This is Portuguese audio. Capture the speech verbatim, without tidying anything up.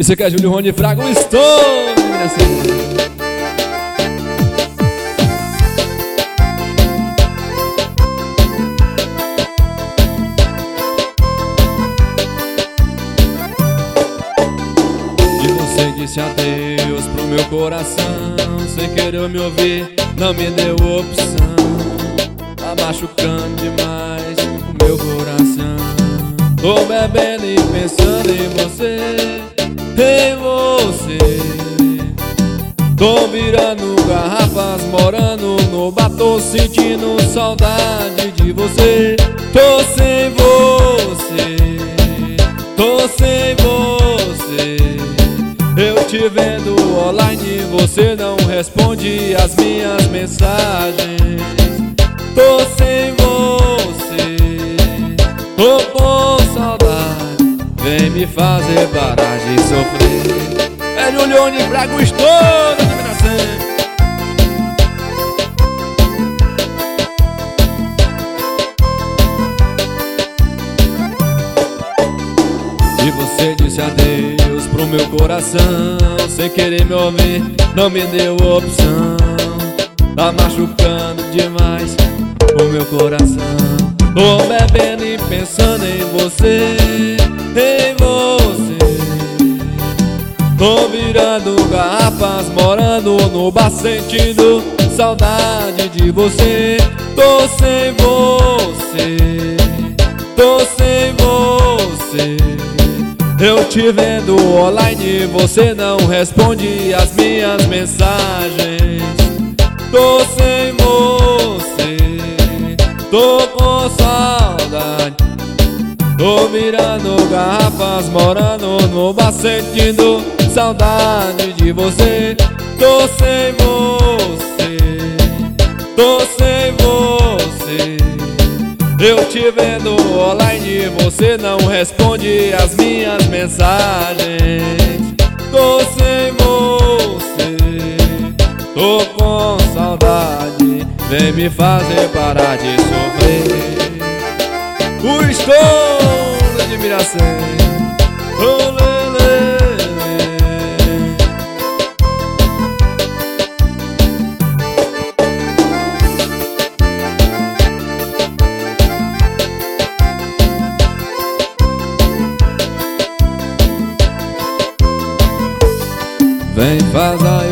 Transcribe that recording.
Esse aqui é Júlio Rony Fraga, um estouro, menina assim. Disse adeus pro meu coração, sem querer me ouvir, não me deu opção. Tá machucando demais o meu coração. Tô bebendo e pensando em você, em você. Tô virando garrafas, morando no bar, tô sentindo saudade de você. Tô sem você, tô sem você. Eu te vendo online, você não responde as minhas mensagens. Tô sem você, tô com saudade, vem me fazer parar de sofrer. É Júlio Rony Fraga, o estouro da admiração. E você disse adeus pro meu coração, sem querer me ouvir, não me deu opção. Tá machucando demais o meu coração. Tô bebendo e pensando em você, em você. Tô virando garrafas, morando no bar, sentindo saudade de você. Tô sem você, tô sem você. Eu te vendo online, você não responde as minhas mensagens. Tô sem você, tô com saudade. Tô virando garrafas, morando no bar, sentindo saudade de você. Tô sem você, tô sem você. Eu te vendo online, você não responde as minhas mensagens. Tô sem você, tô com saudade, vem me fazer parar de sofrer. O estouro da admiração. Oh, lê, lê. Vem, faz a